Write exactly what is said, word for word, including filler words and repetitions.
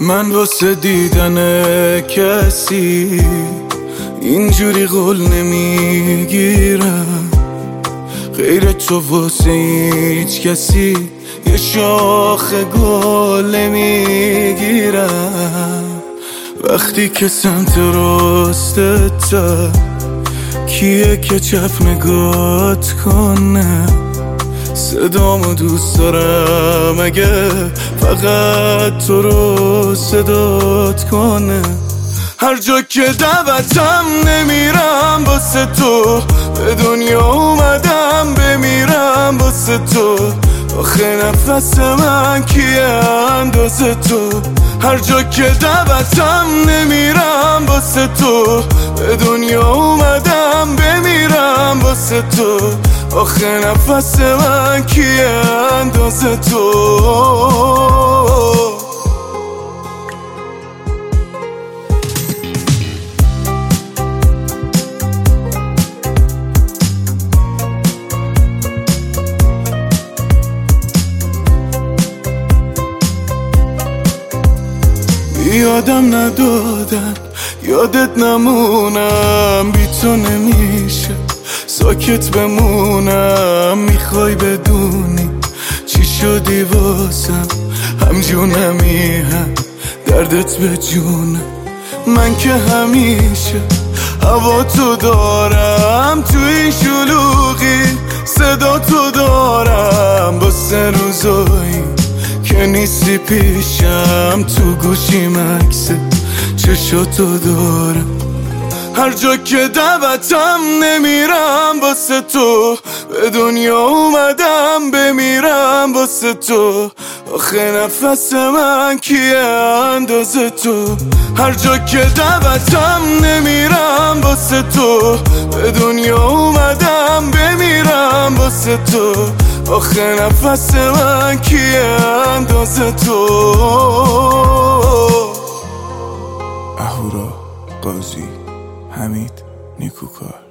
من واسه دیدن کسی اینجوری قول نمیگیرم، غیر تو واسه هیچ کسی یه شاخ گل نمیگیرم. وقتی که سمت راستت کیه که چپ نگات کنه، صدامو دوست دارم اگه فقط تو رو صدات کنه. هر جا که دعوتم نمیرم واسه تو، به دنیا اومدم بمیرم واسه تو. آخه نفس من کیه اندازه تو؟ هر جا که دعوتم نمیرم واسه تو، به دنیا اومدم بمیرم واسه تو. آخه نفس من کیه اندازه تو؟ یادم ندادن یادت نمونم، بی تو نمیشه ساکت بمونم. میخوای بدونی چی شدی واسم، هم جونمی هم دردت به جونم. من که همیشه هوا تو دارم، تو این شلوغی صدا تو دارم. با سه روزایی که نیستی پیشم، تو گوشیم عکس چشاتو دارم. هر جا که دعوتم نمیرم واسه تو، به دنیا اومدم بمیرم واسه تو. آخه نفس من کیه اندازه تو؟ هر جا که دعوتم نمیرم واسه تو، به دنیا اومدم بمیرم واسه تو. آخه نفس من کیه اندازه تو؟ اهورا قاضی، حمید نیکوکار.